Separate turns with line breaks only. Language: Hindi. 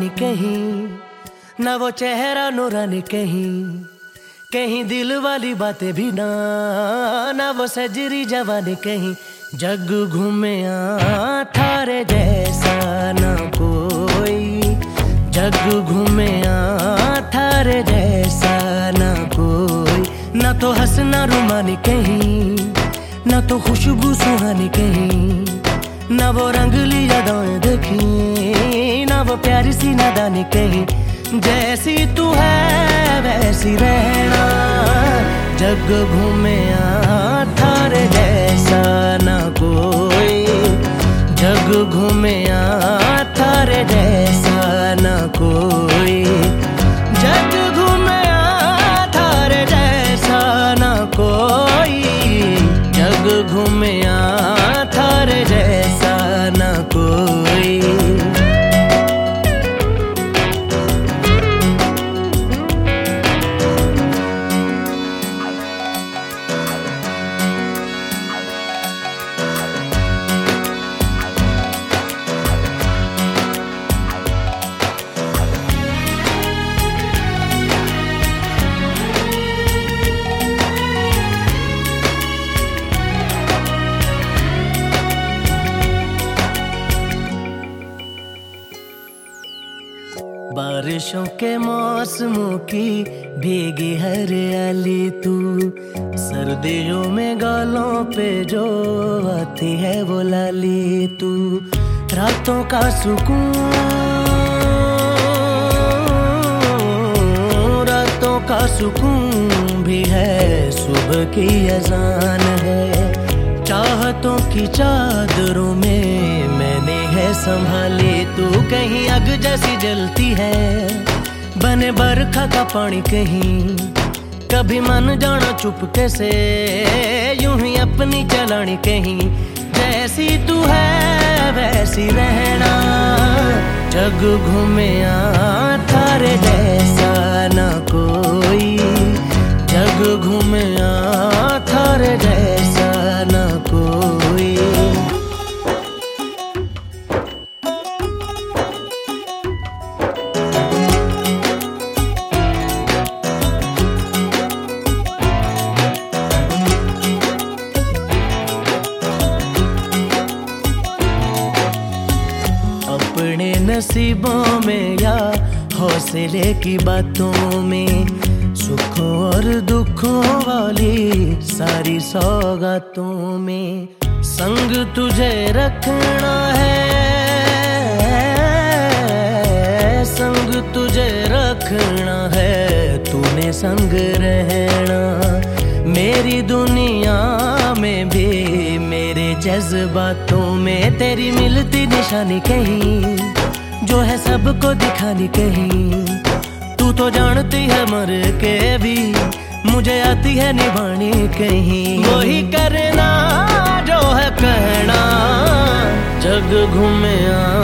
रूहानी कहीं, ना वो चेहरा नूरानी कहीं, कहीं दिल वाली बातें भी ना वो सजरी जवानी कहीं। जग घूमे थारे जैसा ना कोई, जग घूमे थारे जैसा ना कोई। ना तो हंसना रुमानी कहीं, ना तो खुशबू सुहानी कहीं, ना वो रंगली यादें देखी, ना वो प्यारी सी नादानी कहीं। जैसी तू है वैसी रहना, जग घूमे थारे जैसा ना कोई, जग घूमे थारे जैसा ना कोई, जग घूमे थारे जैसा ना कोई, जग घूमे थारे जैसा ना कोई। बारिशों के मौसमों की भीगी हरियाली तू, सर्दियों में गालों पे जो आती है वो लाली तू। रातों का सुकून, रातों का सुकून भी है, सुबह की अजान है। चाहतों की चादरों में मैंने है संभाली तू, कहीं आग जैसी जलती है, बने बरखा का पानी कहीं। कभी मन जाना चुपके से, यूं ही अपनी चलानी कहीं। जैसी तू है वैसी रहना, जग घूमे थारे जैसा ना कोई, जग घूमे थारे जैसा ना कोई। अपने नसीबों में या हौसले की बातों में, सुखों और दुखों वाली सारी सौगातों में संग तुझे रखना है, संग तुझे रखना है, तूने संग रहना। मेरी दुनिया में भी मेरे जज्बातों में तेरी मिलती निशानी कहीं, जो है सबको दिखानी कहीं। तू तो जानती है मर के भी मुझे आती है निभानी कहीं। वही करना जो है कहना, जग घूमे